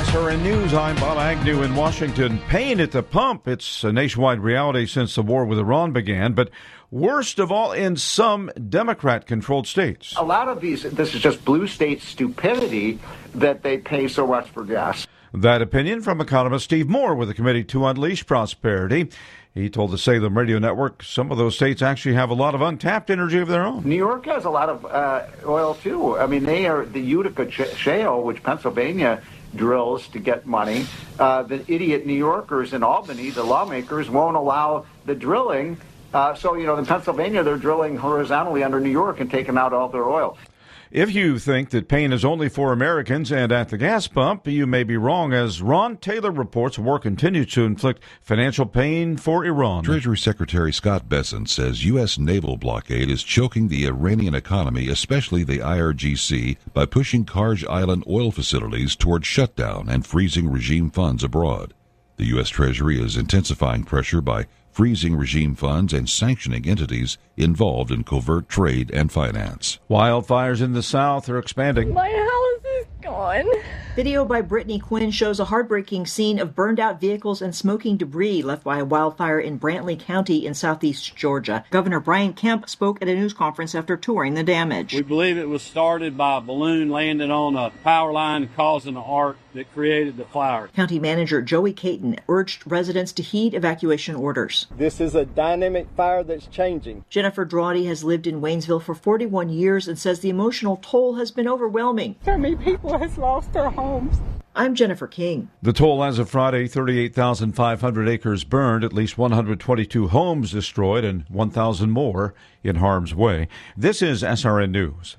SRN News, I'm Bob Agnew in Washington. Pain at the pump. It's a nationwide reality since the war with Iran began, but worst of all in some Democrat-controlled states. A lot of this is just blue state stupidity that they pay so much for gas. That opinion from economist Steve Moore with the Committee to Unleash Prosperity. He told the Salem Radio Network some of those states actually have a lot of untapped energy of their own. New York has a lot of oil, too. I mean, they are the Utica Shale, which Pennsylvania drills to get money. The idiot New Yorkers in Albany, the lawmakers, won't allow the drilling. In Pennsylvania, they're drilling horizontally under New York and taking out all their oil. If you think that pain is only for Americans and at the gas pump, you may be wrong, as Ron Taylor reports war continues to inflict financial pain for Iran. Treasury Secretary Scott Bessent says U.S. naval blockade is choking the Iranian economy, especially the IRGC, by pushing Karj Island oil facilities toward shutdown and freezing regime funds abroad. The U.S. Treasury is intensifying pressure by freezing regime funds and sanctioning entities involved in covert trade and finance. Wildfires in the South are expanding. My house is gone. Video by Brittany Quinn shows a heartbreaking scene of burned-out vehicles and smoking debris left by a wildfire in Brantley County in southeast Georgia. Governor Brian Kemp spoke at a news conference after touring the damage. We believe it was started by a balloon landing on a power line causing an arc that created the fire. County Manager Joey Caton urged residents to heed evacuation orders. This is a dynamic fire that's changing. Jennifer Drawdy has lived in Waynesville for 41 years and says the emotional toll has been overwhelming. So many people has lost their homes. I'm Jennifer King. The toll as of Friday, 38,500 acres burned, at least 122 homes destroyed, and 1,000 more in harm's way. This is SRN News.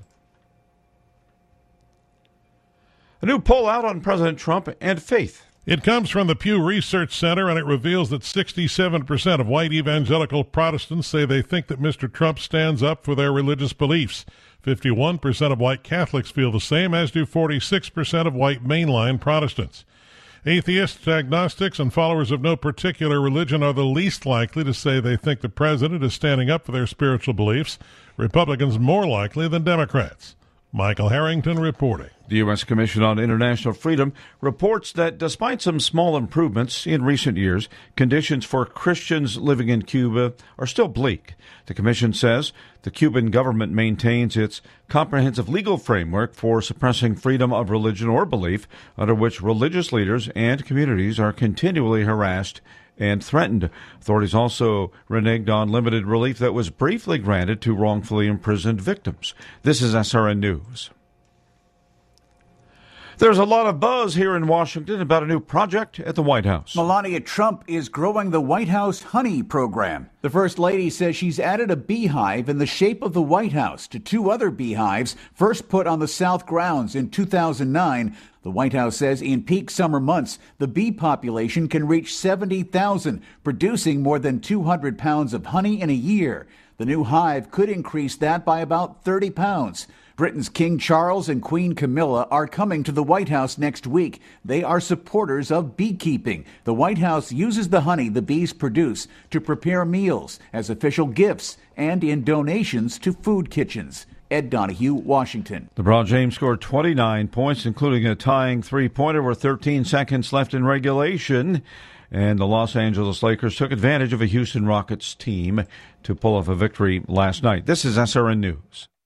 A new poll out on President Trump and faith. It comes from the Pew Research Center, and it reveals that 67% of white evangelical Protestants say they think that Mr. Trump stands up for their religious beliefs. 51% of white Catholics feel the same, as do 46% of white mainline Protestants. Atheists, agnostics, and followers of no particular religion are the least likely to say they think the president is standing up for their spiritual beliefs. Republicans more likely than Democrats. Michael Harrington reporting. The U.S. Commission on International Freedom reports that despite some small improvements in recent years, conditions for Christians living in Cuba are still bleak. The Commission says the Cuban government maintains its comprehensive legal framework for suppressing freedom of religion or belief, under which religious leaders and communities are continually harassed and threatened. Authorities also reneged on limited relief that was briefly granted to wrongfully imprisoned victims. This is SRN News. There's a lot of buzz here in Washington about a new project at the White House. Melania Trump is growing the White House Honey Program. The First Lady says she's added a beehive in the shape of the White House to two other beehives first put on the South grounds in 2009. The White House says in peak summer months, the bee population can reach 70,000, producing more than 200 pounds of honey in a year. The new hive could increase that by about 30 pounds. Britain's King Charles and Queen Camilla are coming to the White House next week. They are supporters of beekeeping. The White House uses the honey the bees produce to prepare meals, as official gifts, and in donations to food kitchens. Ed Donahue, Washington. LeBron James scored 29 points, including a tying three-pointer with 13 seconds left in regulation. And the Los Angeles Lakers took advantage of a Houston Rockets team to pull off a victory last night. This is SRN News.